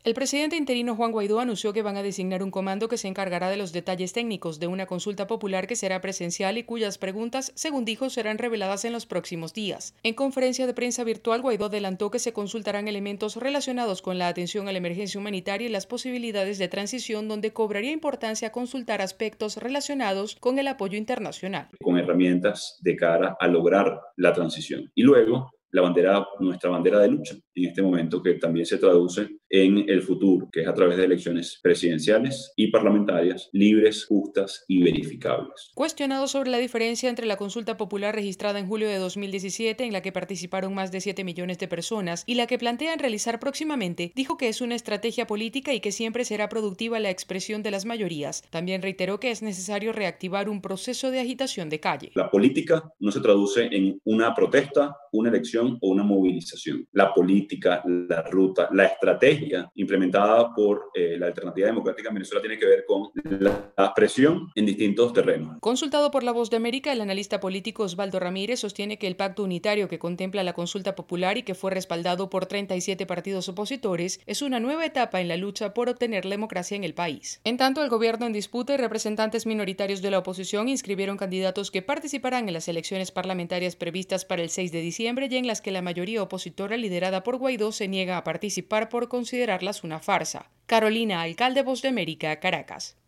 El presidente interino Juan Guaidó anunció que van a designar un comando que se encargará de los detalles técnicos de una consulta popular que será presencial y cuyas preguntas, según dijo, serán reveladas en los próximos días. En conferencia de prensa virtual, Guaidó adelantó que se consultarán elementos relacionados con la atención a la emergencia humanitaria y las posibilidades de transición, donde cobraría importancia consultar aspectos relacionados con el apoyo internacional. Con herramientas de cara a lograr la transición. Y luego nuestra bandera de lucha en este momento, que también se traduce en el futuro, que es a través de elecciones presidenciales y parlamentarias libres, justas y verificables. Cuestionado sobre la diferencia entre la consulta popular registrada en julio de 2017, en la que participaron más de 7 millones de personas, y la que plantean realizar próximamente, dijo que es una estrategia política y que siempre será productiva la expresión de las mayorías. También reiteró que es necesario reactivar un proceso de agitación de calle. La política no se traduce en una protesta, una elección o una movilización. La política, la ruta, la estrategia implementada por la Alternativa Democrática en Venezuela tiene que ver con la presión en distintos terrenos. Consultado por La Voz de América, el analista político Osvaldo Ramírez sostiene que el pacto unitario que contempla la consulta popular y que fue respaldado por 37 partidos opositores es una nueva etapa en la lucha por obtener la democracia en el país. En tanto, el gobierno en disputa y representantes minoritarios de la oposición inscribieron candidatos que participarán en las elecciones parlamentarias previstas para el 6 de diciembre y en las que la mayoría opositora liderada por Guaidó se niega a participar por considerarlas una farsa. Carolina Alcalde, Voz de América, Caracas.